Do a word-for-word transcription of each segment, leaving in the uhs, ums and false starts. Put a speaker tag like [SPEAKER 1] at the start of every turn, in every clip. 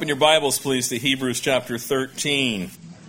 [SPEAKER 1] Open your Bibles, please, to Hebrews chapter thirteen.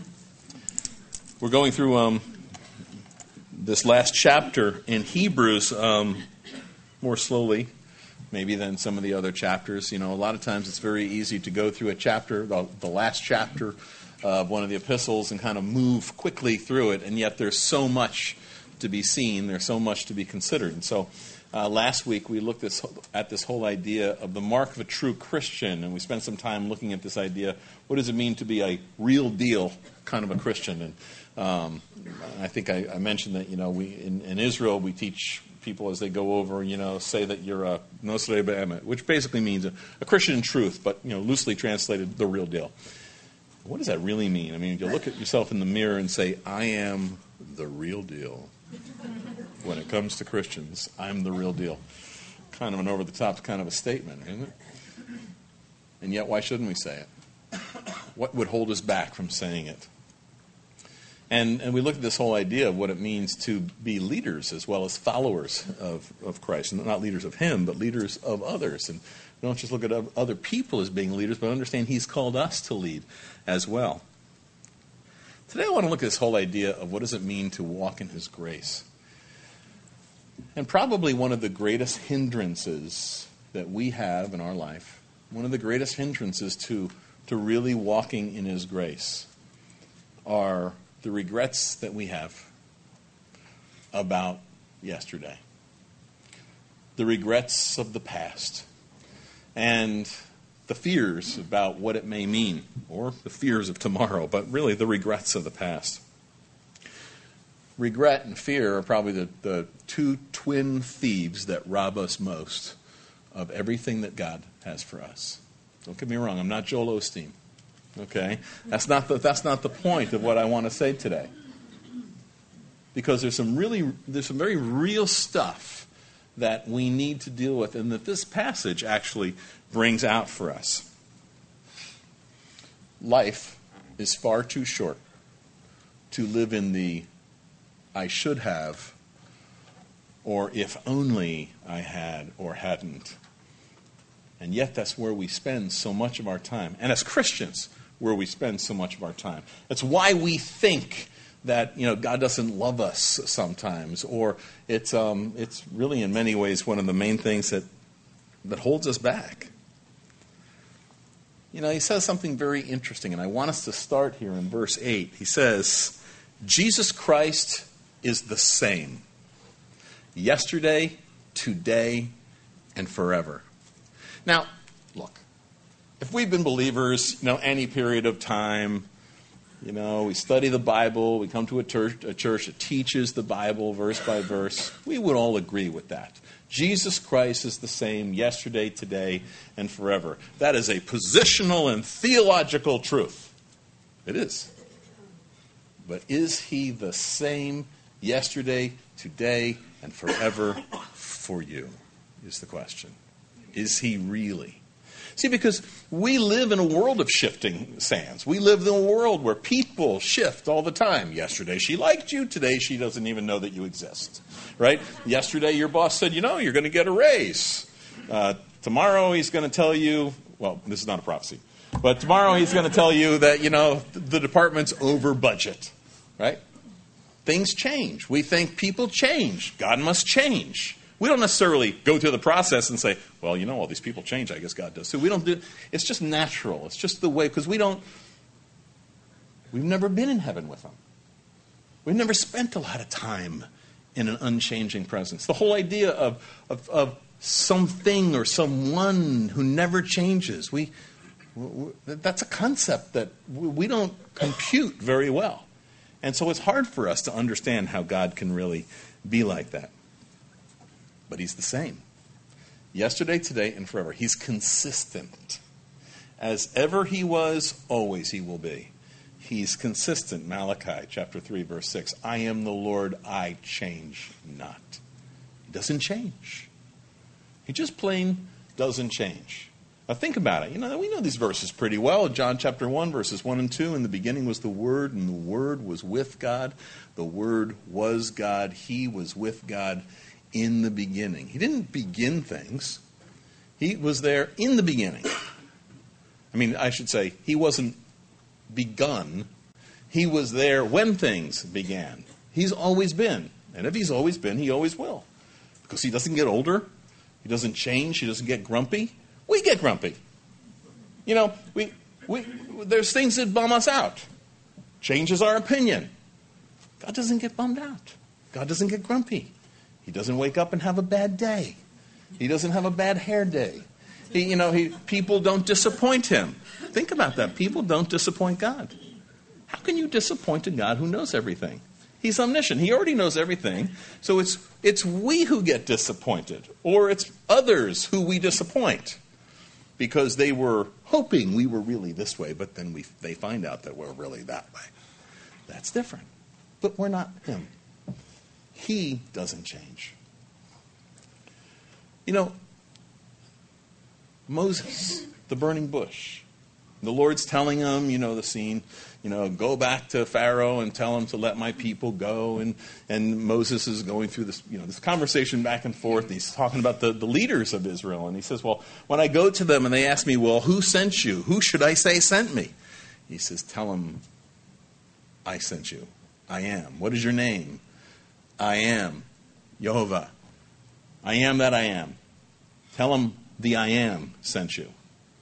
[SPEAKER 1] We're going through um, this last chapter in Hebrews um, more slowly, maybe than some of the other chapters. You know, a lot of times it's very easy to go through a chapter, the, the last chapter of one of the epistles, and kind of move quickly through it, and yet there's so much to be seen, there's so much to be considered. And so uh, last week we looked this, at this whole idea of the mark of a true Christian, and we spent some time looking at this idea, what does it mean to be a real deal kind of a Christian? And um, I think I, I mentioned that, you know, we in, in Israel we teach people as they go over, you know, say that you're a Nosre Be'emet, which basically means a, a Christian in truth, but, you know, loosely translated, the real deal. What does that really mean? I mean, you look at yourself in the mirror and say, I am the real deal. When it comes to Christians, I'm the real deal. Kind of an over-the-top kind of a statement, isn't it? And yet, why shouldn't we say it? What would hold us back from saying it? And and we look at this whole idea of what it means to be leaders as well as followers of, of Christ. And not leaders of Him, but leaders of others. And we don't just look at other people as being leaders, but understand He's called us to lead as well. Today I want to look at this whole idea of what does it mean to walk in His grace. And probably one of the greatest hindrances that we have in our life, one of the greatest hindrances to, to really walking in His grace are the regrets that we have about yesterday. The regrets of the past. And the fears about what it may mean, or the fears of tomorrow, but really the regrets of the past. Regret and fear are probably the, the two twin thieves that rob us most of everything that God has for us. Don't get me wrong, I'm not Joel Osteen. Okay? That's not the, that's not the point of what I want to say today. Because there's some really, there's some very real stuff that we need to deal with and that this passage actually brings out for us. Life is far too short to live in the I should have, or if only I had or hadn't. And yet that's where we spend so much of our time. And as Christians, where we spend so much of our time. That's why we think that, you know, God doesn't love us sometimes, or it's um, it's really in many ways one of the main things that that holds us back. You know, he says something very interesting, and I want us to start here in verse eight. He says, Jesus Christ is the same, yesterday, today, and forever. Now, look, if we've been believers, you know, any period of time, you know, we study the Bible, we come to a church, a church that teaches the Bible verse by verse, we would all agree with that. Jesus Christ is the same yesterday, today, and forever. That is a positional and theological truth. It is. But is He the same yesterday, today, and forever for you? Is the question. Is He really? See, because we live in a world of shifting sands. We live in a world where people shift all the time. Yesterday she liked you. Today she doesn't even know that you exist. Right? Yesterday your boss said, you know, you're going to get a raise. Uh, tomorrow he's going to tell you, well, this is not a prophecy, but tomorrow he's going to tell you that, you know, the department's over budget. Right? Things change. We think people change. God must change. We don't necessarily go through the process and say, well, you know, all these people change. I guess God does too. We don't do. It's just natural. It's just the way, because we don't. We've never been in heaven with Him. We've never spent a lot of time in an unchanging presence. The whole idea of of, of something or someone who never changes. We, we that's a concept that we don't compute very well, and so it's hard for us to understand how God can really be like that. But He's the same. Yesterday, today, and forever. He's consistent. As ever He was, always He will be. He's consistent. Malachi chapter three, verse six. I am the Lord, I change not. He doesn't change. He just plain doesn't change. Now think about it. You know, we know these verses pretty well. John chapter one, verses one and two. In the beginning was the Word, and the Word was with God. The Word was God. He was with God in the beginning. He didn't begin things. He was there in the beginning. I mean, I should say, he wasn't begun. He was there when things began. He's always been. And if he's always been, he always will. Because he doesn't get older. He doesn't change. He doesn't get grumpy. We get grumpy. You know, we we there's things that bum us out. Changes our opinion. God doesn't get bummed out. God doesn't get grumpy. He doesn't wake up and have a bad day. He doesn't have a bad hair day. He, you know, he, people don't disappoint him. Think about that. People don't disappoint God. How can you disappoint a God who knows everything? He's omniscient. He already knows everything. So it's it's we who get disappointed, or it's others who we disappoint because they were hoping we were really this way, but then we they find out that we're really that way. That's different. But we're not him. He doesn't change. You know, Moses, the burning bush. The Lord's telling him, you know, the scene, you know, go back to Pharaoh and tell him to let my people go. And, and Moses is going through this, you know, this conversation back and forth. And he's talking about the, the leaders of Israel. And he says, well, when I go to them and they ask me, well, who sent you? Who should I say sent me? He says, tell them I sent you. I am. What is your name? I am. Yehovah. I am that I am. Tell them the I am sent you.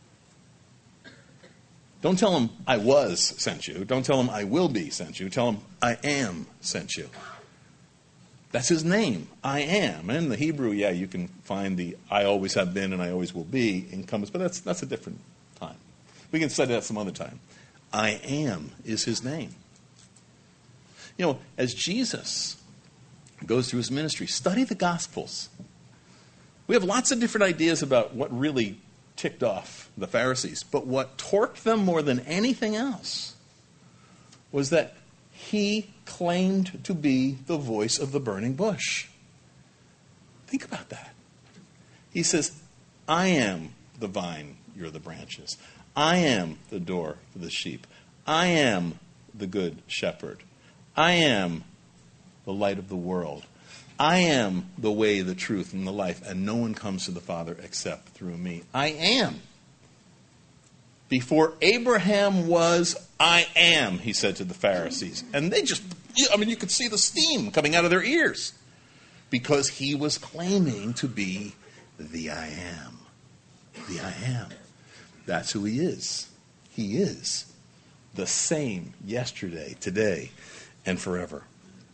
[SPEAKER 1] Don't tell him I was sent you. Don't tell him I will be sent you. Tell him I am sent you. That's his name. I am. And in the Hebrew, yeah, you can find the I always have been and I always will be encompassed, but that's that's a different time. We can study that some other time. I am is his name. You know, as Jesus goes through his ministry, study the Gospels. We have lots of different ideas about what really ticked off the Pharisees. But what torqued them more than anything else was that he claimed to be the voice of the burning bush. Think about that. He says, I am the vine, you're the branches. I am the door for the sheep. I am the good shepherd. I am the light of the world. I am the way, the truth, and the life, and no one comes to the Father except through me. I am. Before Abraham was, I am, he said to the Pharisees. And they just, I mean, you could see the steam coming out of their ears. Because he was claiming to be the I am. The I am. That's who he is. He is the same yesterday, today, and forever.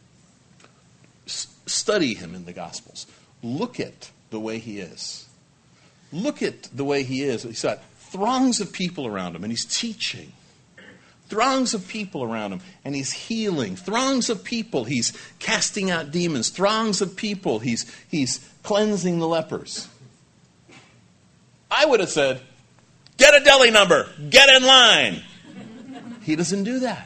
[SPEAKER 1] Study him in the Gospels. Look at the way he is. Look at the way he is. He's got throngs of people around him, and he's teaching. Throngs of people around him, and he's healing. Throngs of people, he's casting out demons. Throngs of people, he's, he's cleansing the lepers. I would have said, get a deli number. Get in line. He doesn't do that.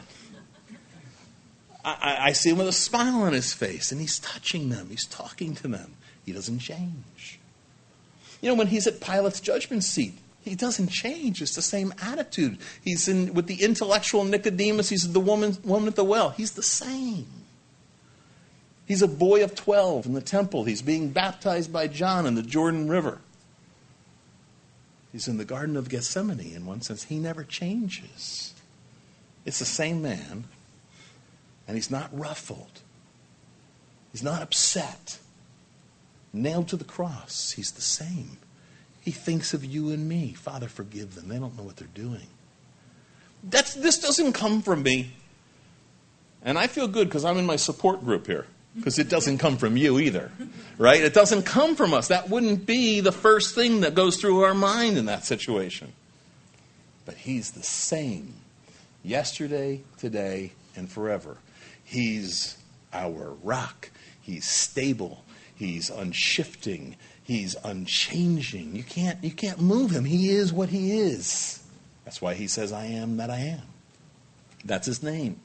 [SPEAKER 1] I, I see him with a smile on his face, and he's touching them. He's talking to them. He doesn't change. You know, when he's at Pilate's judgment seat, he doesn't change. It's the same attitude. He's in with the intellectual Nicodemus. He's the woman, woman at the well. He's the same. He's a boy of twelve in the temple. He's being baptized by John in the Jordan River. He's in the Garden of Gethsemane in one sense. He never changes. It's the same man. And he's not ruffled. He's not upset. Nailed to the cross. He's the same. He thinks of you and me. Father, forgive them. They don't know what they're doing. That's, this doesn't come from me. And I feel good because I'm in my support group here. Because it doesn't come from you either. Right? It doesn't come from us. That wouldn't be the first thing that goes through our mind in that situation. But he's the same. Yesterday, today, and forever. He's our rock. He's stable. He's unshifting. He's unchanging. You can't, you can't move him. He is what he is. That's why he says, I am that I am. That's his name.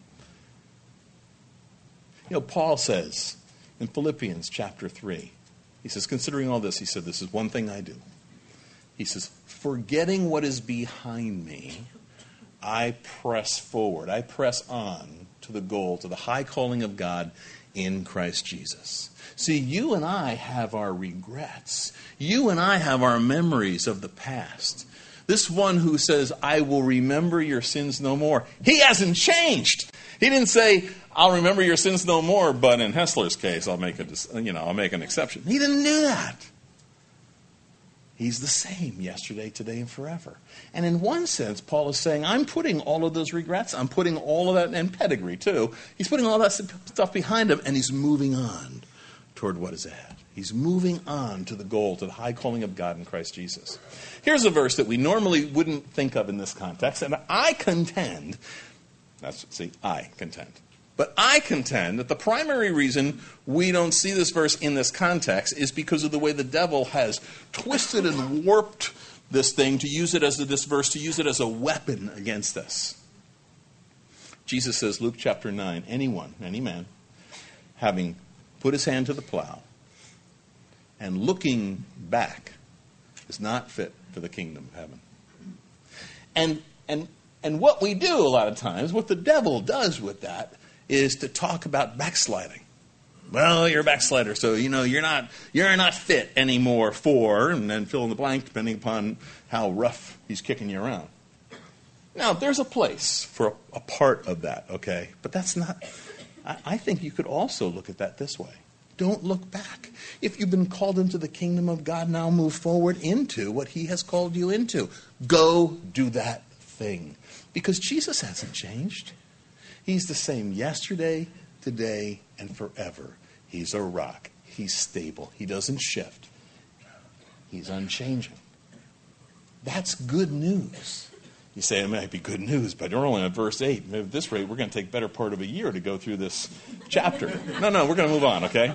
[SPEAKER 1] You know, Paul says in Philippians chapter three, he says, considering all this, he said, this is one thing I do. He says, forgetting what is behind me, I press forward. I press on to the goal, to the high calling of God in Christ Jesus. See, you and I have our regrets. You and I have our memories of the past. this one who says, I will remember your sins no more, he hasn't changed. He didn't say, I'll remember your sins no more, but in Hessler's case, I'll make a, you know, I'll make an exception. He didn't do that. He's the same yesterday, today, and forever. And in one sense, Paul is saying, I'm putting all of those regrets, I'm putting all of that, and pedigree too, he's putting all that stuff behind him, and he's moving on toward what is ahead. He's moving on to the goal, to the high calling of God in Christ Jesus. Here's a verse that we normally wouldn't think of in this context, and I contend, that's, see, I contend. But I contend that the primary reason we don't see this verse in this context is because of the way the devil has twisted and warped this thing to use it as a, this verse, to use it as a weapon against us. Jesus says, Luke chapter nine, anyone, any man, having put his hand to the plow and looking back is not fit for the kingdom of heaven. And, and, and what we do a lot of times, what the devil does with that, is to talk about backsliding. Well, you're a backslider, so you know you're not you're not fit anymore for, and then fill in the blank depending upon how rough he's kicking you around. Now, there's a place for a, a part of that, okay? But that's not. I, I think you could also look at that this way. Don't look back. If you've been called into the kingdom of God, now move forward into what he has called you into. Go do that thing. Because Jesus hasn't changed. He's the same yesterday, today, and forever. He's a rock. He's stable. He doesn't shift. He's unchanging. That's good news. You say it might be good news, but we're only on verse eight. At this rate, we're going to take better part of a year to go through this chapter. No, no, we're going to move on, okay?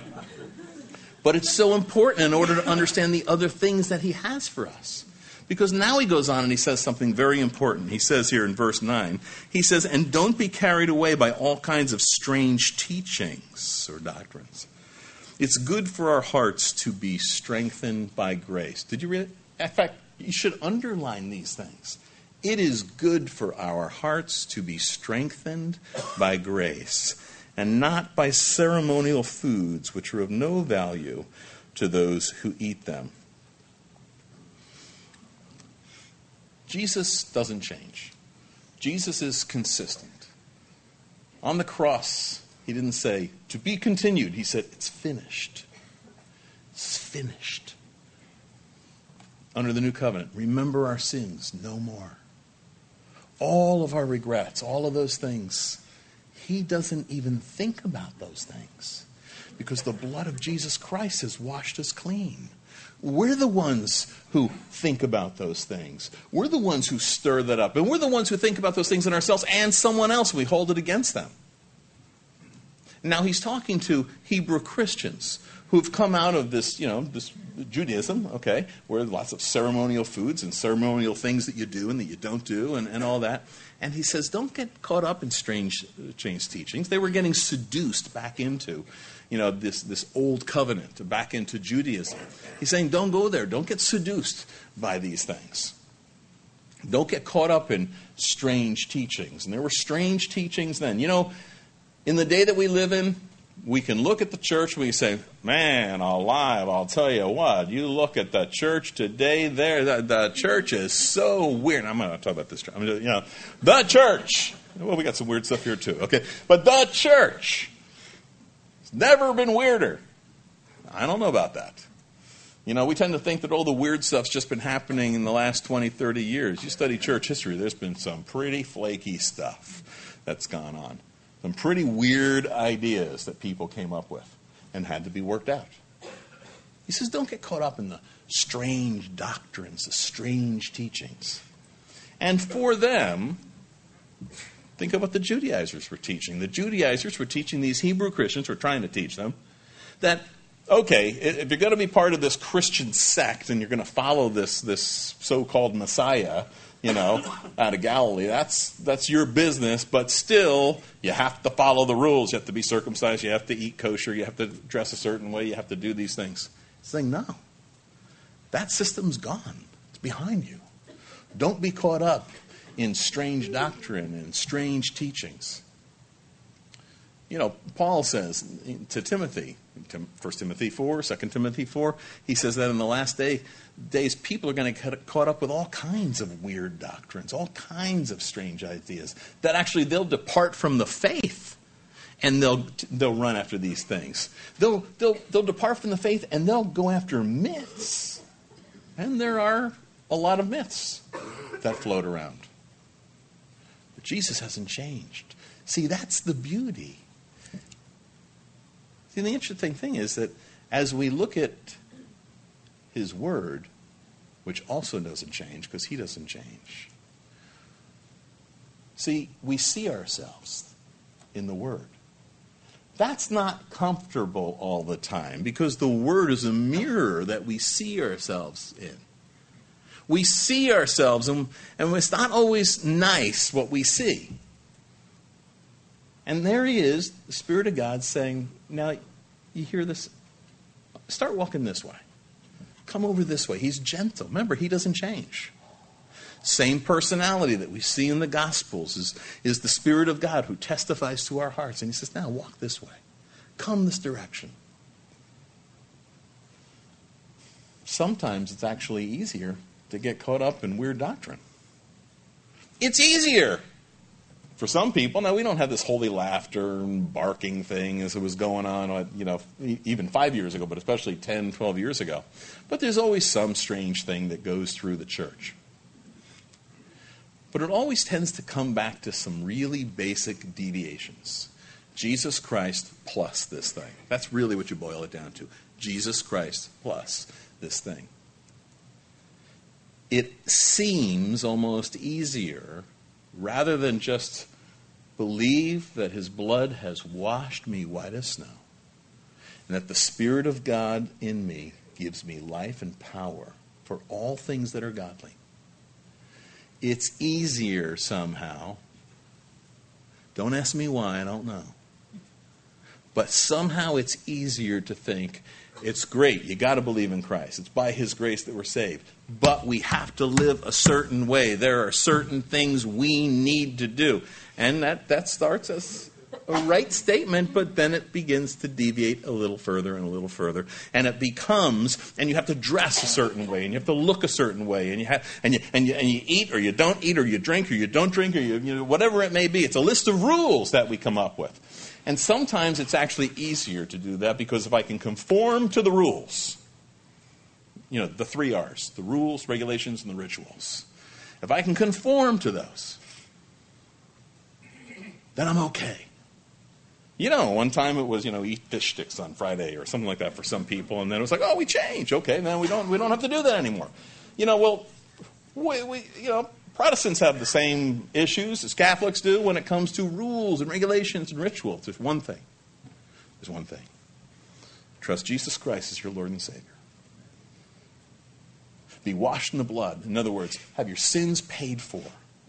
[SPEAKER 1] But it's so important in order to understand the other things that he has for us. Because now he goes on and he says something very important. He says here in verse nine, he says, and don't be carried away by all kinds of strange teachings or doctrines. It's good for our hearts to be strengthened by grace. Did you read it? In fact, you should underline these things. It is good for our hearts to be strengthened by grace, and not by ceremonial foods which are of no value to those who eat them. Jesus doesn't change. Jesus is consistent. On the cross, he didn't say, to be continued. He said, it's finished. It's finished. Under the new covenant, remember our sins no more. All of our regrets, all of those things, he doesn't even think about those things. Because the blood of Jesus Christ has washed us clean. We're the ones who think about those things. We're the ones who stir that up. And we're the ones who think about those things in ourselves and someone else. We hold it against them. Now he's talking to Hebrew Christians who've come out of this, you know, this Judaism, okay, where lots of ceremonial foods and ceremonial things that you do and that you don't do and, and all that. And he says, don't get caught up in strange, strange teachings. They were getting seduced back into, you know, this, this old covenant, back into Judaism. He's saying, don't go there. Don't get seduced by these things. Don't get caught up in strange teachings. And there were strange teachings then. You know, in the day that we live in, we can look at the church and we say, man, alive, I'll tell you what, you look at the church today there, the, the church is so weird. I'm going to talk about this. I'm gonna, you know, the church. Well, we got some weird stuff here too, okay? But the church. It's never been weirder. I don't know about that. You know, we tend to think that all the weird stuff's just been happening in the last twenty, thirty years. You study church history, there's been some pretty flaky stuff that's gone on. Some pretty weird ideas that people came up with and had to be worked out. He says, don't get caught up in the strange doctrines, the strange teachings. And for them, think of what the Judaizers were teaching. The Judaizers were teaching these Hebrew Christians, were trying to teach them, that, okay, if you're going to be part of this Christian sect and you're going to follow this, this so-called Messiah, you know, out of Galilee, that's that's your business, but still, you have to follow the rules. You have to be circumcised, you have to eat kosher, you have to dress a certain way, you have to do these things. He's saying, no, that system's gone. It's behind you. Don't be caught up in strange doctrine and strange teachings. You know, Paul says to Timothy, First Timothy four, Second Timothy four, he says that in the last day, days people are going to get caught up with all kinds of weird doctrines, all kinds of strange ideas, that actually they'll depart from the faith and they'll they'll run after these things. They'll they'll they'll depart from the faith and they'll go after myths. And there are a lot of myths that float around. But Jesus hasn't changed. See, that's the beauty. See, the interesting thing is that as we look at his word, which also doesn't change because he doesn't change, see, we see ourselves in the word. That's not comfortable all the time because the word is a mirror that we see ourselves in. We see ourselves, and, and it's not always nice what we see. And there he is, the Spirit of God saying, now, you hear this? Start walking this way. Come over this way. He's gentle. Remember, he doesn't change. Same personality that we see in the Gospels is, is the Spirit of God who testifies to our hearts. And he says, now, walk this way. Come this direction. Sometimes it's actually easier to get caught up in weird doctrine. It's easier. For some people, now we don't have this holy laughter and barking thing as it was going on, you know, even five years ago, but especially ten, twelve years ago. But there's always some strange thing that goes through the church. But it always tends to come back to some really basic deviations. Jesus Christ plus this thing. That's really what you boil it down to. Jesus Christ plus this thing. It seems almost easier rather than just believe that his blood has washed me white as snow, and that the Spirit of God in me gives me life and power for all things that are godly. It's easier somehow. Don't ask me why, I don't know. But somehow it's easier to think, it's great, you got to believe in Christ. It's by his grace that we're saved. But we have to live a certain way. There are certain things we need to do. And that, that starts as a right statement, but then it begins to deviate a little further and a little further. And it becomes, and you have to dress a certain way, and you have to look a certain way, and you have, and you, and you, and you eat, or you don't eat, or you drink, or you don't drink, or you, you know, whatever it may be. It's a list of rules that we come up with. And sometimes it's actually easier to do that because if I can conform to the rules, you know, the three R's, the rules, regulations, and the rituals. If I can conform to those, then I'm okay. You know, one time it was, you know, eat fish sticks on Friday or something like that for some people, and then it was like, oh, we change. Okay, then we don't we don't have to do that anymore. You know, well, we, we you know, Protestants have the same issues as Catholics do when it comes to rules and regulations and rituals. There's one thing. There's one thing. Trust Jesus Christ as your Lord and Savior. Be washed in the blood. In other words, have your sins paid for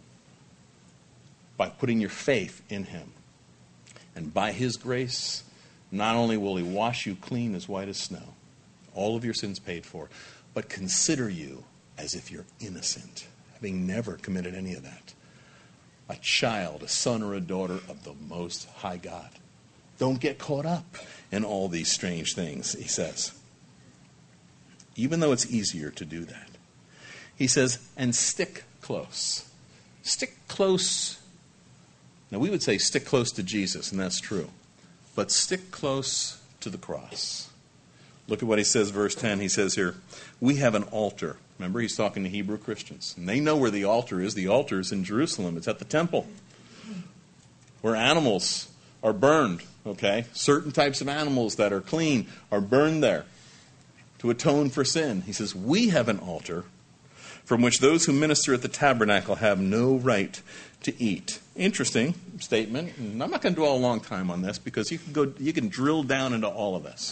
[SPEAKER 1] by putting your faith in him. And by his grace, not only will he wash you clean as white as snow, all of your sins paid for, but consider you as if you're innocent, having never committed any of that. A child, a son or a daughter of the Most High God. Don't get caught up in all these strange things, he says. Even though it's easier to do that. He says, and stick close. Stick close. Now we would say stick close to Jesus, and that's true. But stick close to the cross. Look at what he says, verse ten. He says here, we have an altar. Remember, he's talking to Hebrew Christians. And they know where the altar is. The altar is in Jerusalem. It's at the temple. Where animals are burned, okay? Certain types of animals that are clean are burned there to atone for sin. He says, we have an altar from which those who minister at the tabernacle have no right to eat. Interesting statement. And I'm not going to dwell a long time on this because you can go, you can drill down into all of this.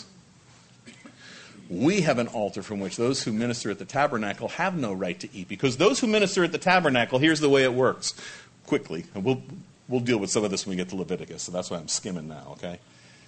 [SPEAKER 1] We have an altar from which those who minister at the tabernacle have no right to eat. Because those who minister at the tabernacle, here's the way it works. Quickly, and we'll, we'll deal with some of this when we get to Leviticus, so that's why I'm skimming now, okay?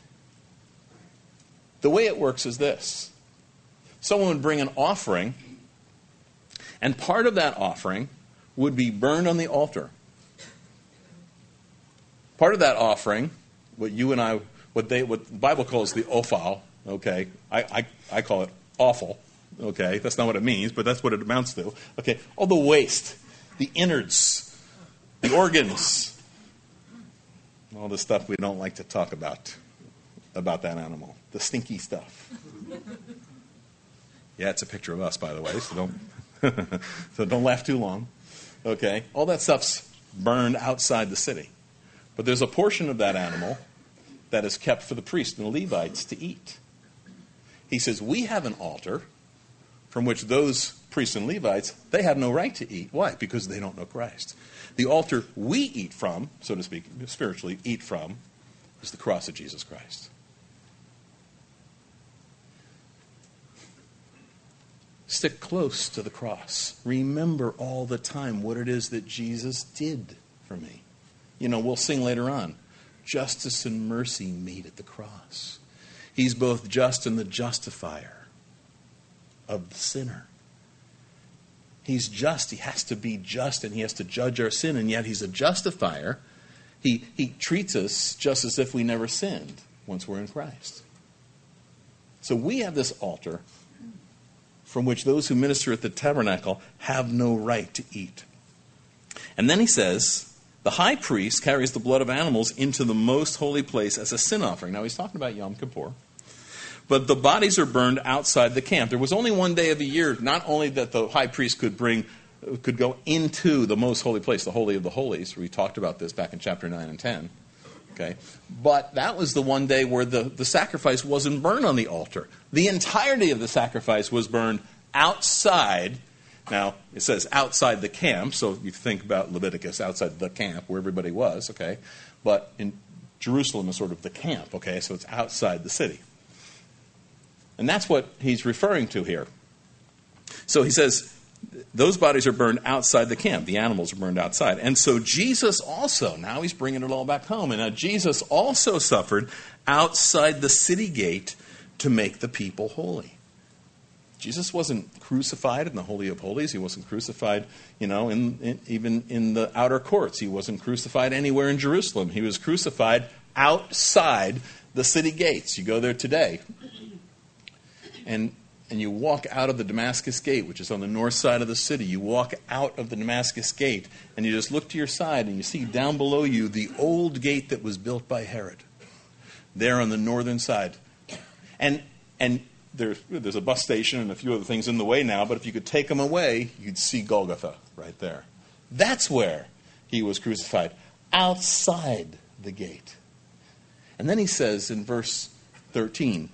[SPEAKER 1] The way it works is this. Someone would bring an offering, and part of that offering would be burned on the altar. Part of that offering what you and I, what they, what the Bible calls the ophal, okay? I, I, I call it awful, okay? That's not what it means, but that's what it amounts to, okay? All the waste, the innards, the organs, all the stuff we don't like to talk about, about that animal, the stinky stuff. Yeah, it's a picture of us, by the way, so don't, so don't laugh too long, okay? All that stuff's burned outside the city. But there's a portion of that animal that is kept for the priests and the Levites to eat. He says, we have an altar from which those priests and Levites, they have no right to eat. Why? Because they don't know Christ. The altar we eat from, so to speak, spiritually eat from, is the cross of Jesus Christ. Stick close to the cross. Remember all the time what it is that Jesus did for me. You know, we'll sing later on, justice and mercy meet at the cross. He's both just and the justifier of the sinner. He's just. He has to be just, and he has to judge our sin, and yet he's a justifier. He, he treats us just as if we never sinned once we're in Christ. So we have this altar from which those who minister at the tabernacle have no right to eat. And then he says, the high priest carries the blood of animals into the most holy place as a sin offering. Now, he's talking about Yom Kippur. But the bodies are burned outside the camp. There was only one day of the year, not only that the high priest could bring, could go into the most holy place, the Holy of the Holies. We talked about this back in chapter nine and ten. Okay? But that was the one day where the, the sacrifice wasn't burned on the altar. The entirety of the sacrifice was burned outside. Now, it says outside the camp, so you think about Leviticus, outside the camp, where everybody was, okay? But in Jerusalem is sort of the camp, okay? So it's outside the city. And that's what he's referring to here. So he says, those bodies are burned outside the camp. The animals are burned outside. And so Jesus also, now he's bringing it all back home, and now Jesus also suffered outside the city gate to make the people holy. Jesus wasn't crucified in the Holy of Holies. He wasn't crucified, you know, in, in, even in the outer courts. He wasn't crucified anywhere in Jerusalem. He was crucified outside the city gates. You go there today, and and you walk out of the Damascus Gate, which is on the north side of the city. You walk out of the Damascus Gate, and you just look to your side, and you see down below you the old gate that was built by Herod, there on the northern side. And and There's, there's a bus station and a few other things in the way now, but if you could take them away, you'd see Golgotha right there. That's where he was crucified, outside the gate. And then he says in verse thirteen,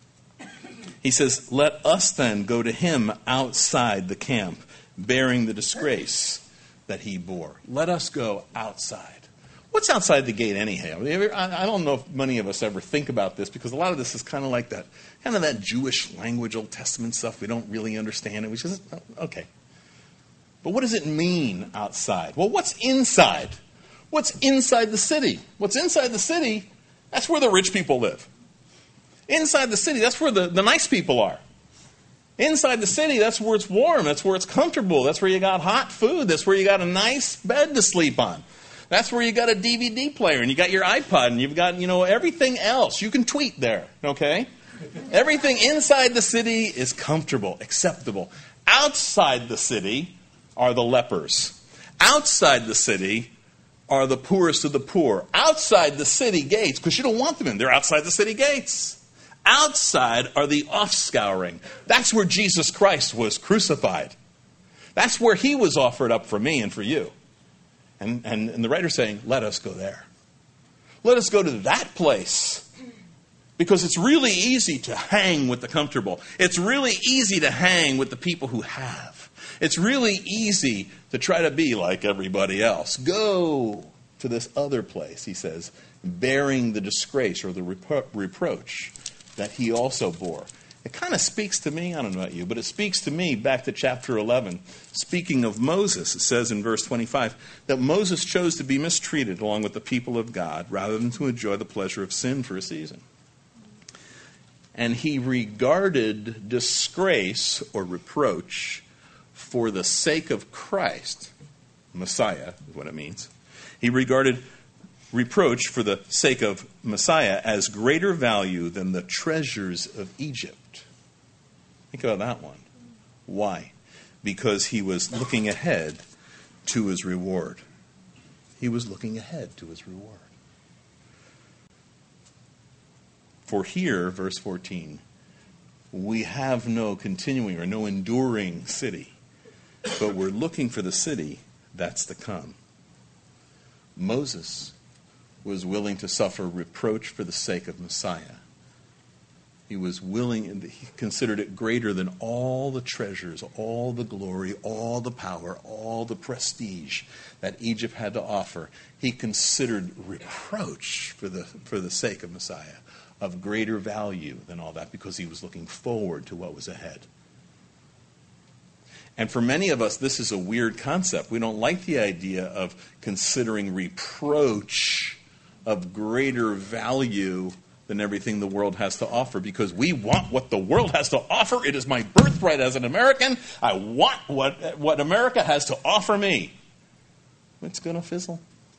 [SPEAKER 1] he says, let us then go to him outside the camp, bearing the disgrace that he bore. Let us go outside. What's outside the gate anyhow? I don't know if many of us ever think about this, because a lot of this is kind of like that, kind of that Jewish language, Old Testament stuff. We don't really understand it. We just, okay. But what does it mean outside? Well, what's inside? What's inside the city? What's inside the city, that's where the rich people live. Inside the city, that's where the, the nice people are. Inside the city, that's where it's warm. That's where it's comfortable. That's where you got hot food. That's where you got a nice bed to sleep on. That's where you got a D V D player, and you got your iPod, and you've got, you know, everything else. You can tweet there, okay? Everything inside the city is comfortable, acceptable. Outside the city are the lepers. Outside the city are the poorest of the poor. Outside the city gates, because you don't want them in, they're outside the city gates. Outside are the offscouring. That's where Jesus Christ was crucified. That's where he was offered up for me and for you. And, and, and the writer's saying, let us go there. Let us go to that place. Because it's really easy to hang with the comfortable. It's really easy to hang with the people who have. It's really easy to try to be like everybody else. Go to this other place, he says, bearing the disgrace or the repro- reproach that he also bore. It kind of speaks to me, I don't know about you, but it speaks to me back to chapter eleven. Speaking of Moses, it says in verse twenty-five that Moses chose to be mistreated along with the people of God rather than to enjoy the pleasure of sin for a season. And he regarded disgrace or reproach for the sake of Christ, Messiah is what it means. He regarded reproach for the sake of Messiah as greater value than the treasures of Egypt. Think about that one. Why? Because he was looking ahead to his reward. He was looking ahead to his reward. For here, verse fourteen, we have no continuing or no enduring city, but we're looking for the city that's to come. Moses was willing to suffer reproach for the sake of Messiah. He was willing, he considered it greater than all the treasures, all the glory, all the power, all the prestige that Egypt had to offer. He considered reproach for the, for the sake of Messiah of greater value than all that, because he was looking forward to what was ahead. And for many of us, this is a weird concept. We don't like the idea of considering reproach of greater value than everything the world has to offer, because we want what the world has to offer. It is my birthright as an American. I want what, what America has to offer me. It's going to fizzle.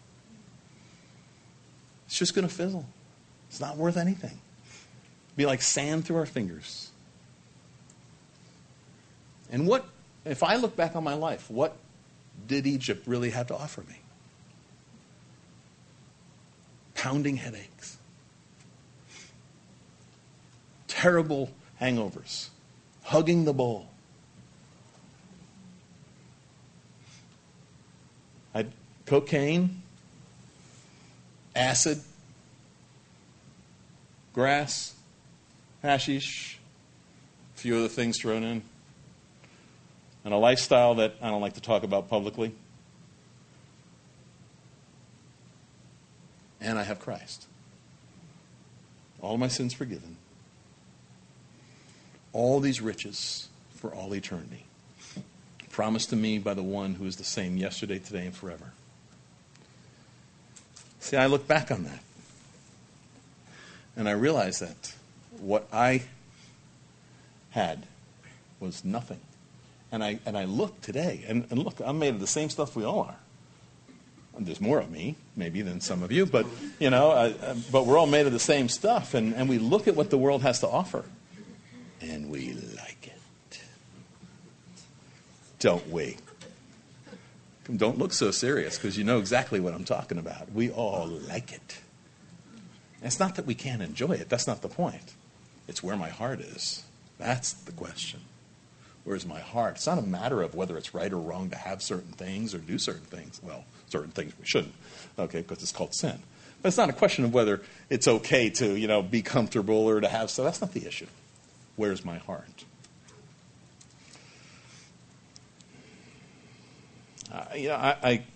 [SPEAKER 1] It's just going to fizzle. It's not worth anything. It'd be like sand through our fingers. And what, if I look back on my life, what did Egypt really have to offer me? Pounding headaches. Terrible hangovers. Hugging the bowl. I had cocaine, acid, grass, hashish, a few other things thrown in, and a lifestyle that I don't like to talk about publicly. And I have Christ. All my sins forgiven. All these riches for all eternity, promised to me by the one who is the same yesterday, today, and forever. See, I look back on that, and I realize that what I had was nothing. And I and I look today, and, and look, I'm made of the same stuff we all are. And there's more of me, maybe, than some of you, but, you know, I, I, but we're all made of the same stuff, and, and we look at what the world has to offer, and we like it. Don't we? Don't look so serious, because you know exactly what I'm talking about. We all like it. And it's not that we can't enjoy it. That's not the point. It's where my heart is. That's the question. Where's my heart? It's not a matter of whether it's right or wrong to have certain things or do certain things. Well, certain things we shouldn't, okay, because it's called sin. But it's not a question of whether it's okay to, you know, be comfortable or to have stuff. That's not the issue. Where's my heart? Uh, you know, I, I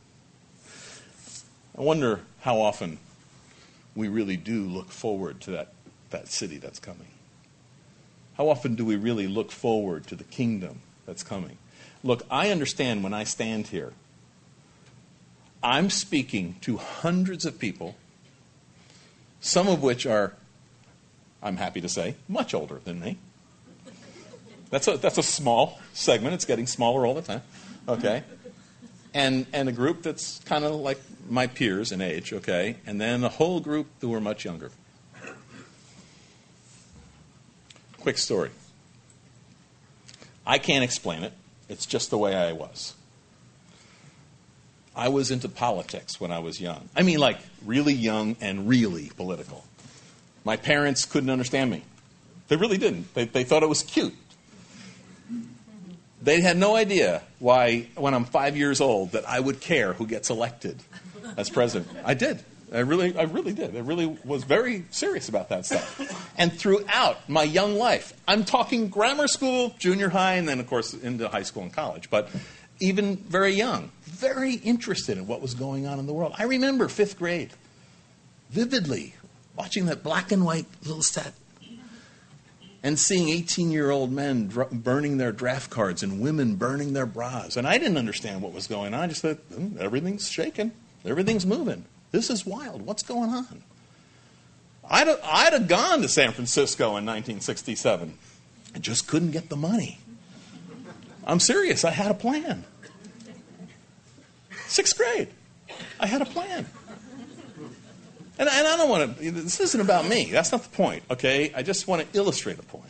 [SPEAKER 1] I wonder how often we really do look forward to that, that city that's coming. How often do we really look forward to the kingdom that's coming? Look, I understand when I stand here, I'm speaking to hundreds of people, some of which are, I'm happy to say, much older than me. That's a, that's a small segment. It's getting smaller all the time. Okay? And and a group that's kind of like my peers in age, okay? And then a whole group who are much younger. Quick story. I can't explain it. It's just the way I was. I was into politics when I was young. I mean, like, really young and really political. My parents couldn't understand me. They really didn't. They, they thought it was cute. They had no idea why, when I'm five years old, that I would care who gets elected as president. I did. I really, I really did. I really was very serious about that stuff. And throughout my young life, I'm talking grammar school, junior high, and then, of course, into high school and college. But even very young, very interested in what was going on in the world. I remember fifth grade, vividly, watching that black and white little set and seeing eighteen-year-old men dr- burning their draft cards and women burning their bras. And I didn't understand what was going on. I just thought, mm, everything's shaking. Everything's moving. This is wild. What's going on? I'd have, I'd have gone to San Francisco in nineteen sixty-seven. I just couldn't get the money. I'm serious. I had a plan. Sixth grade. I had a plan. And, and I don't want to, this isn't about me. That's not the point, okay? I just want to illustrate a point.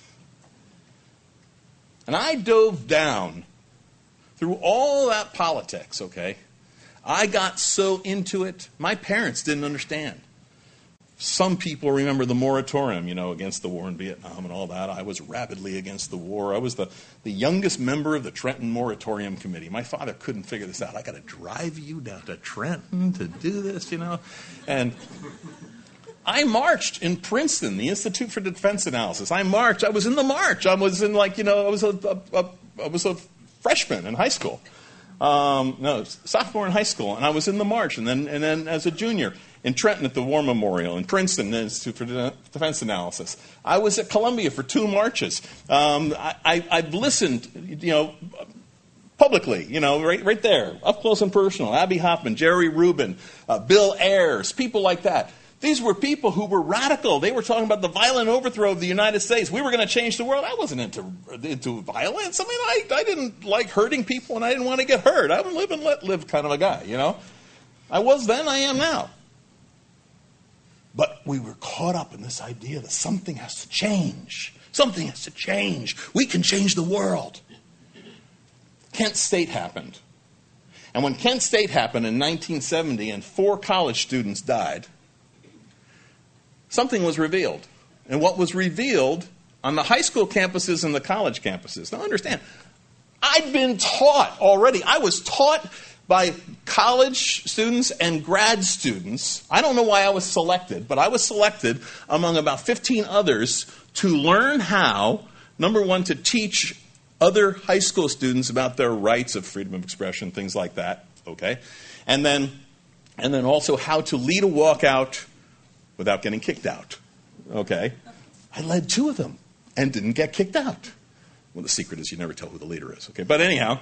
[SPEAKER 1] And I dove down through all that politics, okay? I got so into it, my parents didn't understand. Some people remember the moratorium, you know, against the war in Vietnam and all that. I was rabidly against the war. I was the, the youngest member of the Trenton Moratorium Committee. My father couldn't figure this out. I got to drive you down to Trenton to do this, you know. And I marched in Princeton, the Institute for Defense Analysis. I marched. I was in the march. I was in like, you know, I was a, a, a, I was a freshman in high school. Um, no, sophomore in high school. And I was in the march. And then, and then as a junior in Trenton at the War Memorial, in Princeton, the Institute for Defense Analysis. I was at Columbia for two marches. Um, I, I, I've listened, you know, publicly, you know, right, right there, up close and personal. Abby Hoffman, Jerry Rubin, uh, Bill Ayers, people like that. These were people who were radical. They were talking about the violent overthrow of the United States. We were going to change the world. I wasn't into into violence. I mean, I, I didn't like hurting people, and I didn't want to get hurt. I'm a live and let live kind of a guy, you know. I was then, I am now. But we were caught up in this idea that something has to change. Something has to change. We can change the world. Kent State happened. And when Kent State happened in nineteen seventy and four college students died, something was revealed. And what was revealed on the high school campuses and the college campuses. Now understand, I'd been taught already. I was taught by college students and grad students. I don't know why I was selected, but I was selected among about fifteen others to learn how, number one, to teach other high school students about their rights of freedom of expression, things like that, okay? And then, and then also how to lead a walkout without getting kicked out, okay? I led two of them and didn't get kicked out. Well, the secret is you never tell who the leader is, okay? But anyhow,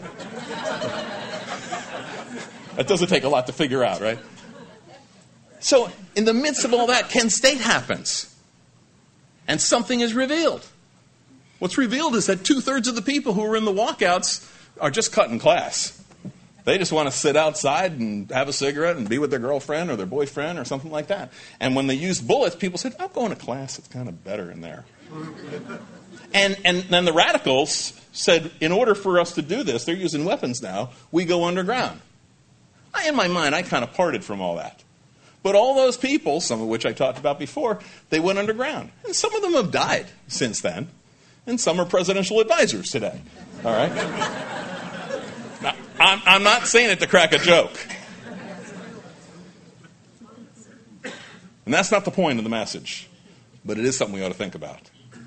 [SPEAKER 1] that doesn't take a lot to figure out, right? So in the midst of all that, Kent State happens. And something is revealed. What's revealed is that two-thirds of the people who are in the walkouts are just cutting class. They just want to sit outside and have a cigarette and be with their girlfriend or their boyfriend or something like that. And when they used bullets, people said, I'm going to class. It's kind of better in there. And, and then the radicals said, in order for us to do this, they're using weapons now, we go underground. I, in my mind, I kind of parted from all that. But all those people, some of which I talked about before, they went underground. And some of them have died since then. And some are presidential advisors today. All right? Now, I'm, I'm not saying it to crack a joke. And that's not the point of the message. But it is something we ought to think about.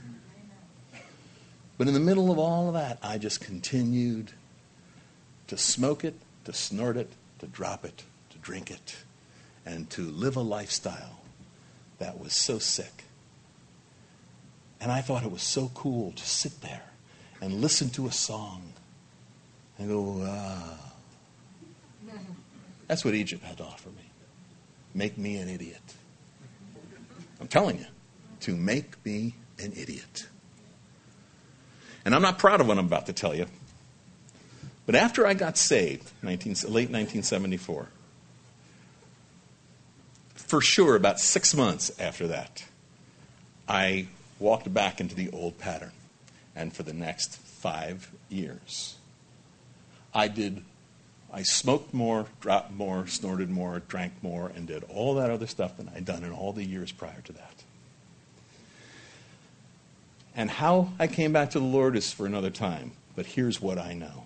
[SPEAKER 1] But in the middle of all of that, I just continued to smoke it, to snort it, to drop it, to drink it, and to live a lifestyle that was so sick. And I thought it was so cool to sit there and listen to a song and go, ah. That's what Egypt had to offer me. Make me an idiot. I'm telling you, to make me an idiot. And I'm not proud of what I'm about to tell you. But after I got saved, nineteen, late nineteen seventy-four, for sure about six months after that, I walked back into the old pattern. And for the next five years, I did, I smoked more, dropped more, snorted more, drank more, and did all that other stuff that I'd done in all the years prior to that. And how I came back to the Lord is for another time. But here's what I know.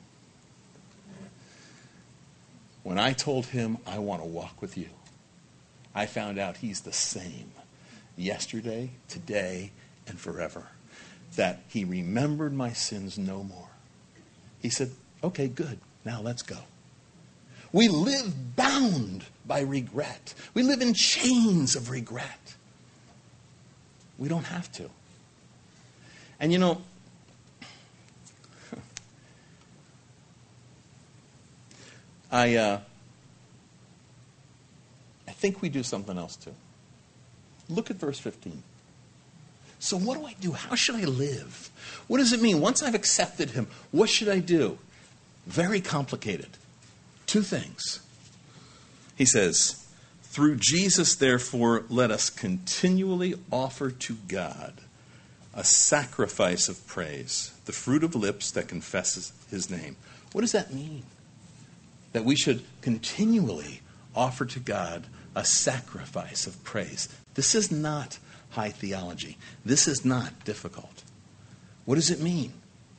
[SPEAKER 1] When I told him, I want to walk with you, I found out he's the same yesterday, today, and forever. That he remembered my sins no more. He said, okay, good. Now let's go. We live bound by regret. We live in chains of regret. We don't have to. And you know, I uh, I think we do something else too. Look at verse fifteen. So what do I do? How should I live? What does it mean? Once I've accepted him, what should I do? Very complicated. Two things. He says, Through Jesus, therefore, let us continually offer to God a sacrifice of praise, the fruit of lips that confesses his name. What does that mean? That we should continually offer to God a sacrifice of praise. This is not high theology. This is not difficult. What does it mean?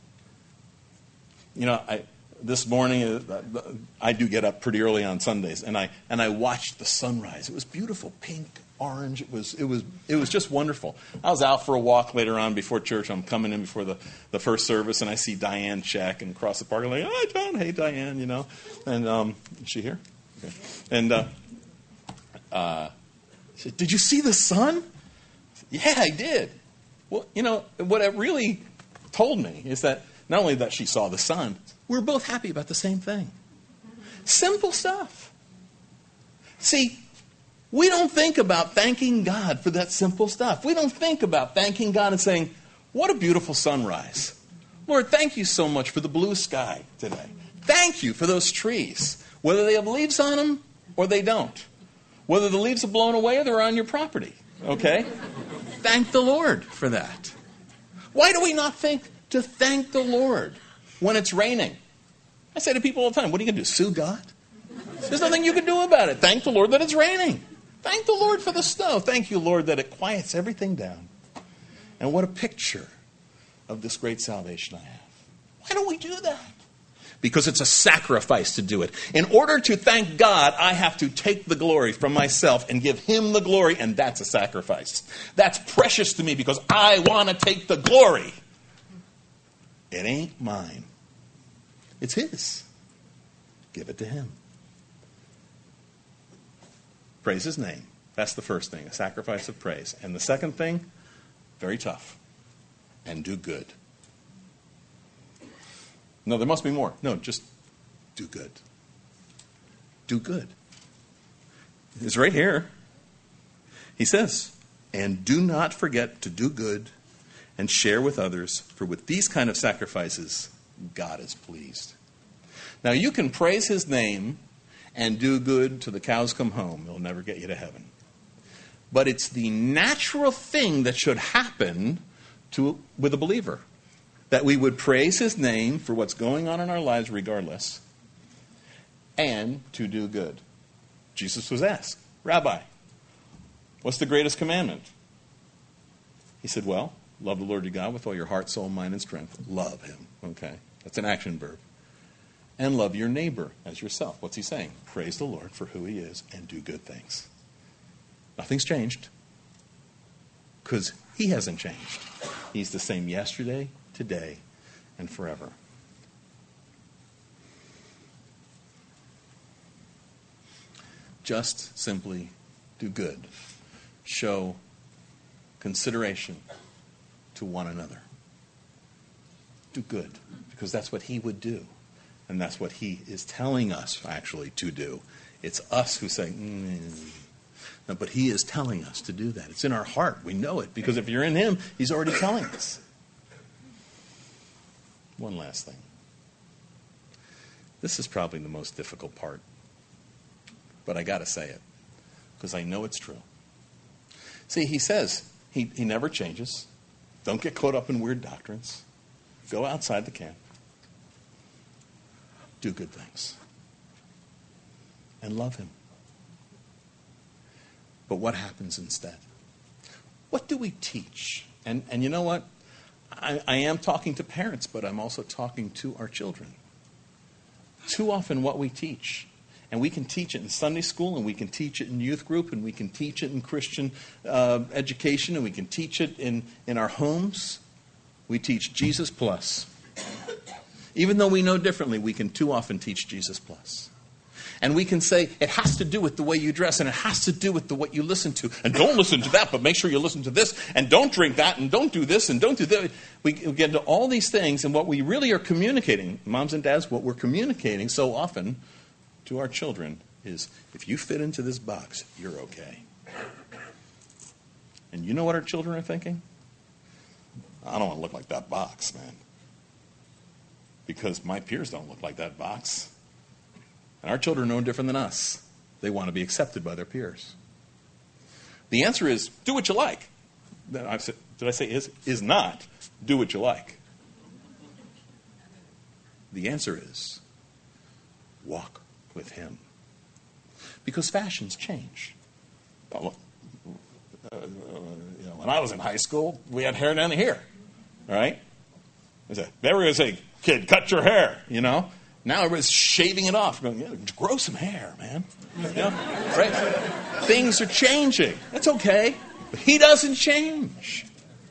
[SPEAKER 1] You know, I, this morning, I do get up pretty early on Sundays, and I and I watched the sunrise. It was beautiful, pink, orange. It was it was it was just wonderful. I was out for a walk later on before church. I'm coming in before the, the first service, and I see Diane check and across the park. I'm like, hi, John. Hey, Diane. You know, and um, is she here? Okay. And uh, uh, she said, did you see the sun? I said, yeah, I did. Well, you know what it really told me is that not only that she saw the sun, we're both happy about the same thing. Simple stuff. See, we don't think about thanking God for that simple stuff. We don't think about thanking God and saying, what a beautiful sunrise. Lord, thank you so much for the blue sky today. Thank you for those trees, whether they have leaves on them or they don't. Whether the leaves are blown away or they're on your property. Okay? Thank the Lord for that. Why do we not think to thank the Lord when it's raining? I say to people all the time, what are you going to do, sue God? There's nothing you can do about it. Thank the Lord that it's raining. Thank the Lord for the snow. Thank you, Lord, that it quiets everything down. And what a picture of this great salvation I have. Why don't we do that? Because it's a sacrifice to do it. In order to thank God, I have to take the glory from myself and give him the glory, and that's a sacrifice. That's precious to me because I want to take the glory. It ain't mine. It's his. Give it to him. Praise his name. That's the first thing, a sacrifice of praise. And the second thing, very tough, and do good. No, there must be more. No, just do good. Do good. It's right here. He says, and do not forget to do good and share with others, for with these kind of sacrifices, God is pleased. Now, you can praise his name and do good till the cows come home. It'll never get you to heaven. But it's the natural thing that should happen to with a believer. That we would praise his name for what's going on in our lives regardless, and to do good. Jesus was asked, Rabbi, what's the greatest commandment? He said, well, love the Lord your God with all your heart, soul, mind, and strength. Love him. Okay, that's an action verb. And love your neighbor as yourself. What's he saying? Praise the Lord for who he is and do good things. Nothing's changed because he hasn't changed. He's the same yesterday, today, and forever. Just simply do good. Show consideration to one another. Do good, because that's what he would do. And that's what he is telling us, actually, to do. It's us who say, mm. No, but he is telling us to do that. It's in our heart. We know it, because if you're in him, he's already telling us. One last thing. This is probably the most difficult part. But I got to say it, because I know it's true. See, he says he, he never changes. Don't get caught up in weird doctrines. Go outside the camp. Do good things. And love him. But what happens instead? What do we teach? And, and you know what? I, I am talking to parents, but I'm also talking to our children. Too often what we teach, and we can teach it in Sunday school, and we can teach it in youth group, and we can teach it in Christian uh, education, and we can teach it in, in our homes. We teach Jesus plus. Even though we know differently, we can too often teach Jesus plus. And we can say, it has to do with the way you dress, and it has to do with the what you listen to. And don't listen to that, but make sure you listen to this. And don't drink that, and don't do this, and don't do that. We get into all these things, and what we really are communicating, moms and dads, what we're communicating so often to our children is, if you fit into this box, you're okay. And you know what our children are thinking? I don't want to look like that box, man. Because my peers don't look like that box. And our children are no different than us. They want to be accepted by their peers. The answer is, do what you like. I said, did I say is? Is not, do what you like. The answer is, walk with him. Because fashions change. Well, uh, you know, when I was in high school, we had hair down to here. All right? They were going to say, kid, cut your hair, you know. Now everybody's shaving it off. Going, yeah, grow some hair, man. You know, right? Things are changing. That's okay. But he doesn't change.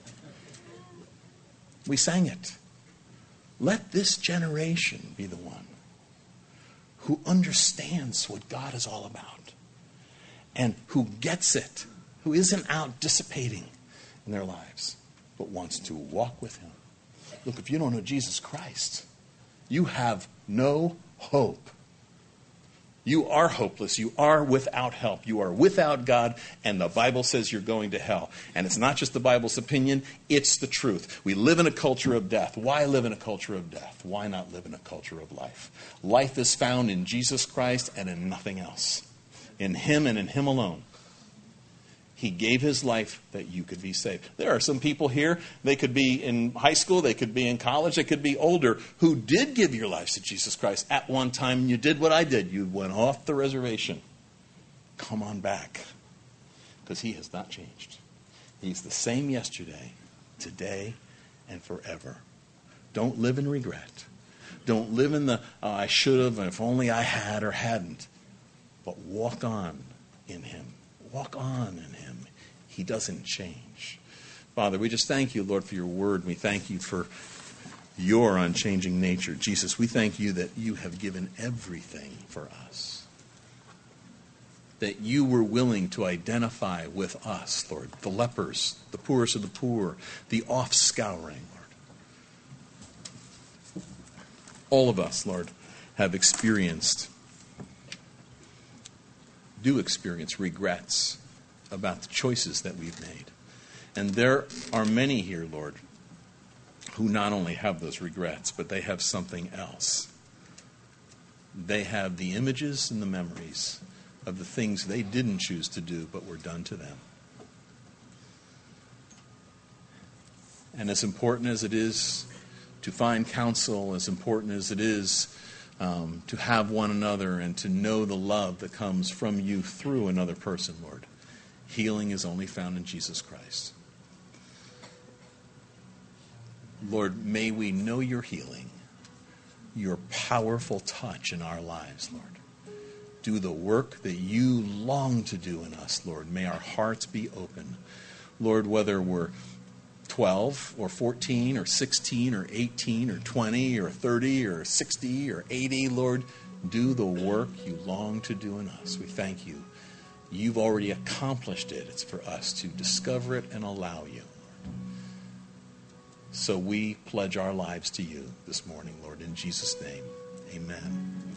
[SPEAKER 1] We sang it. Let this generation be the one who understands what God is all about and who gets it, who isn't out dissipating in their lives, but wants to walk with him. Look, if you don't know Jesus Christ, you have no hope. You are hopeless. You are without help. You are without God, and the Bible says you're going to hell. And it's not just the Bible's opinion, it's the truth. We live in a culture of death. Why live in a culture of death? Why not live in a culture of life? Life is found in Jesus Christ and in nothing else. In him and in him alone. He gave his life that you could be saved. There are some people here, they could be in high school, they could be in college, they could be older, who did give your lives to Jesus Christ at one time. You did what I did. You went off the reservation. Come on back. Because he has not changed. He's the same yesterday, today, and forever. Don't live in regret. Don't live in the, oh, I should have, and if only I had or hadn't. But walk on in him. Walk on in him. He doesn't change. Father, we just thank you, Lord, for your word. We thank you for your unchanging nature. Jesus, we thank you that you have given everything for us. That you were willing to identify with us, Lord. The lepers, the poorest of the poor, the off-scouring, Lord. All of us, Lord, have experienced do experience regrets about the choices that we've made. And there are many here, Lord, who not only have those regrets, but they have something else. They have the images and the memories of the things they didn't choose to do, but were done to them. And as important as it is to find counsel, as important as it is Um, to have one another and to know the love that comes from you through another person, Lord. Healing is only found in Jesus Christ. Lord, may we know your healing, your powerful touch in our lives, Lord. Do the work that you long to do in us, Lord. May our hearts be open. Lord, whether we're twelve or fourteen or sixteen or eighteen or twenty or thirty or sixty or eighty, Lord, do the work you long to do in us. We thank you. You've already accomplished it. It's for us to discover it and allow you. So we pledge our lives to you this morning, Lord, in Jesus' name. Amen.